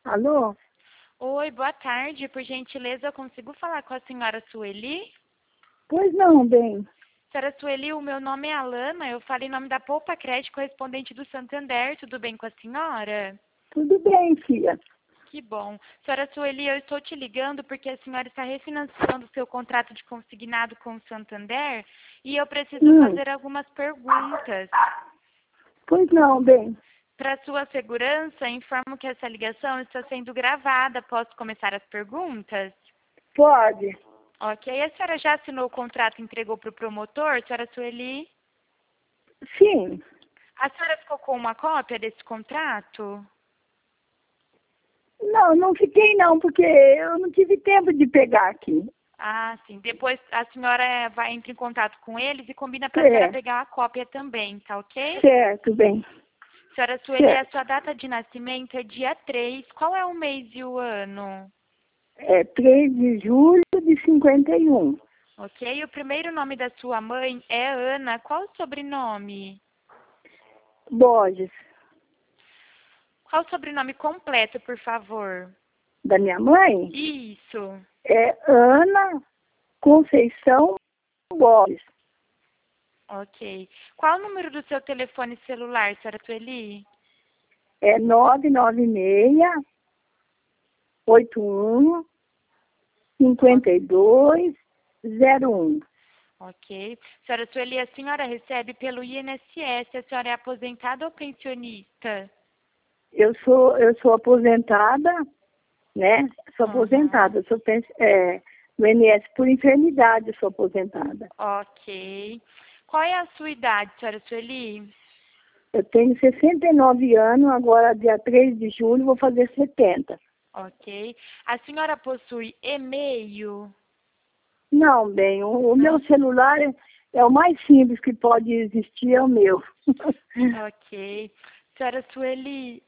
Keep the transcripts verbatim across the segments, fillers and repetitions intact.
Alô? Oi, boa tarde. Por gentileza, eu consigo falar com a senhora Sueli? Pois não, bem. Senhora Sueli, o meu nome é Alana. Eu falo em nome da Poupa Crédito, correspondente do Santander. Tudo bem com a senhora? Tudo bem, filha. Que bom. Senhora Sueli, eu estou te ligando porque a senhora está refinanciando o seu contrato de consignado com o Santander e eu preciso Hum. fazer algumas perguntas. Pois não, bem. Para sua segurança, informo que essa ligação está sendo gravada. Posso começar as perguntas? Pode. Ok. A senhora já assinou o contrato e entregou para o promotor, senhora Sueli? Sim. A senhora ficou com uma cópia desse contrato? Não, não fiquei não, porque eu não tive tempo de pegar aqui. Ah, sim. Depois a senhora vai entrar em contato com eles e combina para a senhora É. pegar a cópia também, tá ok? Certo, bem. Senhora Sueli, a Certo. sua data de nascimento é dia três. Qual é o mês e o ano? É três de julho de cinquenta e um. Ok. O primeiro nome da sua mãe é Ana. Qual o sobrenome? Borges. Qual o sobrenome completo, por favor? Da minha mãe Isso. é Ana Conceição Borges. Ok. Qual o número do seu telefone celular, senhora Sueli? É nove nove seis, oito um, cinco dois, zero um. Ok. Senhora Sueli, a senhora recebe pelo I N S S. A senhora é aposentada ou pensionista? Eu sou, eu sou aposentada, né? Sou Uhum. aposentada, eu sou pens- é, no I N S por enfermidade, eu sou aposentada. Ok. Qual é a sua idade, senhora Sueli? Eu tenho sessenta e nove anos, agora dia três de julho vou fazer setenta. Ok. A senhora possui e-mail? Não, bem, o, o meu Não? celular é, é o mais simples que pode existir, é o meu. Ok. Senhora Sueli,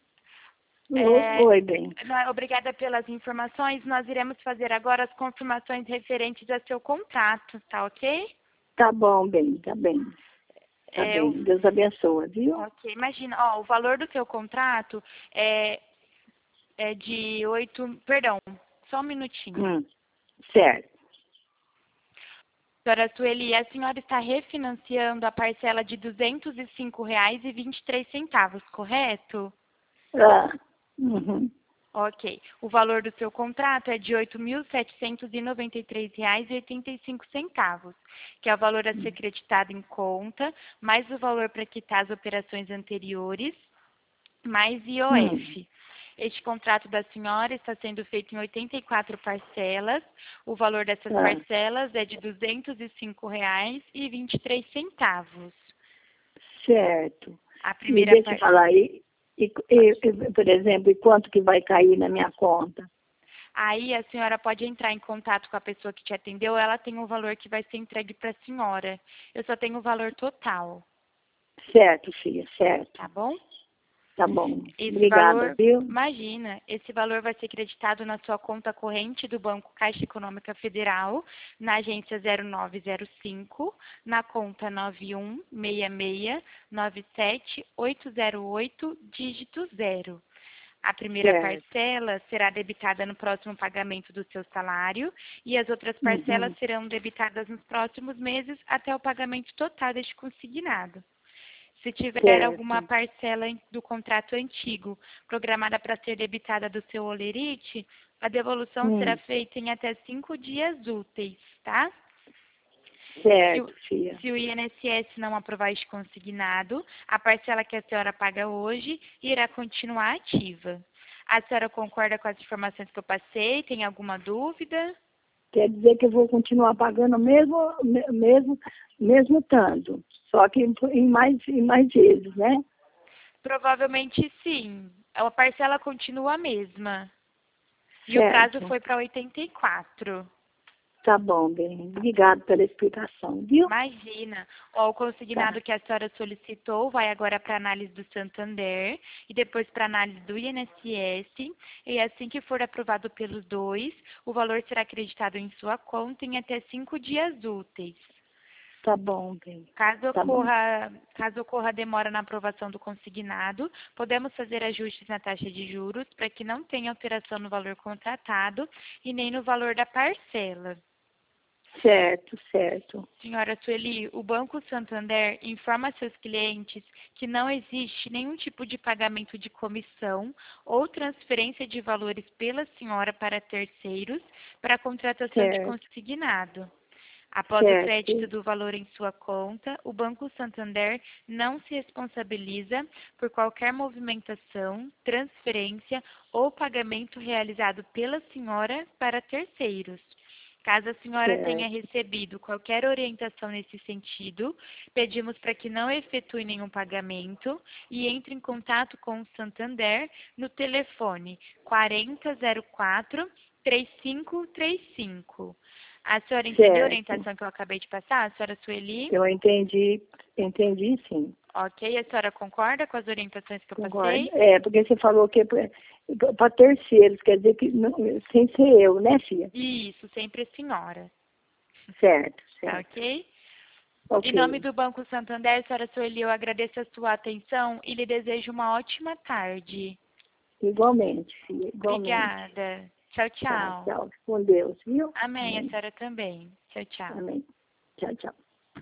O- é, Oi, bem. na- obrigada pelas informações. Nós iremos fazer agora as confirmações referentes a seu contrato, tá ok? Tá bom, bem, tá bem. Tá É, o- bem, Deus abençoe, viu? ok, imagina, ó, o valor do seu contrato é, é de oito, perdão, só um minutinho. Hum, certo. Senhora Sueli, a senhora está refinanciando a parcela de duzentos e cinco reais e vinte e três centavos, correto? Ah, uhum. Ok. O valor do seu contrato é de oito mil setecentos e noventa e três reais e oitenta e cinco centavos, que é o valor a ser creditado em conta, mais o valor para quitar as operações anteriores, mais I O Hum, F. Este contrato da senhora está sendo feito em oitenta e quatro parcelas. O valor dessas ah, parcelas é de duzentos e cinco reais e vinte e três centavos. certo. A E primeira deixa eu par... falar aí, e, e, e, por exemplo, e quanto que vai cair na minha conta? Aí a senhora pode entrar em contato com a pessoa que te atendeu, ela tem o valor que vai ser entregue para a senhora. Eu só tenho o valor total, Certo, filha, certo. tá bom? Tá bom. Esse Obrigada, valor, viu? imagina, esse valor vai ser creditado na sua conta corrente do Banco Caixa Econômica Federal, na agência zero nove zero cinco, na conta nove um seis seis nove sete oito zero oito, dígito zero. A primeira Certo. parcela será debitada no próximo pagamento do seu salário e as outras parcelas Uhum. serão debitadas nos próximos meses até o pagamento total deste consignado. Se tiver alguma Certo. parcela do contrato antigo programada para ser debitada do seu holerite, a devolução será Hum. feita em até cinco dias úteis, tá? Se o, Certo, filha. se o I N S S não aprovar este consignado, a parcela que a senhora paga hoje irá continuar ativa. A senhora concorda com as informações que eu passei? Tem alguma dúvida? Quer dizer que eu vou continuar pagando mesmo, me- mesmo, mesmo tanto. Só que em em mais, em mais vezes, né? Provavelmente sim. A parcela continua a mesma. E o prazo Certo. foi para oitenta e quatro. Tá bom, bem. Obrigado pela explicação, viu? Imagina, ó, o Tá. consignado que a senhora solicitou vai agora para análise do Santander e depois para análise do I N S S. E assim que for aprovado pelos dois, o valor será acreditado em sua conta em até cinco dias úteis. Tá bom, bem. Caso Tá bom. ocorra, caso ocorra demora na aprovação do consignado, podemos fazer ajustes na taxa de juros para que não tenha alteração no valor contratado e nem no valor da parcela. Certo, certo. Senhora Sueli, o Banco Santander informa a seus clientes que não existe nenhum tipo de pagamento de comissão ou transferência de valores pela senhora para terceiros para a contratação de Certo, consignado. Após o crédito certo, do valor em sua conta, o Banco Santander não se responsabiliza por qualquer movimentação, transferência ou pagamento realizado pela senhora para terceiros. Caso a senhora tenha certo. recebido qualquer orientação nesse sentido, pedimos para que não efetue nenhum pagamento e entre em contato com o Santander no telefone quarenta zero quatro, três cinco três cinco. A senhora entendeu a Certo. orientação que eu acabei de passar, a senhora Sueli? Eu entendi, entendi sim. Ok, a senhora concorda com as orientações que eu Concordo. passei? É, porque você falou que para terceiros, quer dizer que não, sem ser eu, né, filha? Isso, sempre a senhora. Certo, Tá certo. ok? Em nome Ok. do Banco Santander, senhora Sueli, eu agradeço a sua atenção e lhe desejo uma ótima tarde. Igualmente, filha, igualmente. Obrigada. Tchau, Tá, tchau. tchau. Com Deus, viu? Amém, a Amém. senhora também. Tchau, tchau. Amém. Tchau, tchau.